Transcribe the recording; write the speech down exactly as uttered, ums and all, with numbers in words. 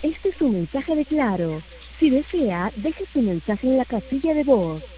Este es un mensaje de Claro. Si desea, deje su mensaje en la casilla de voz.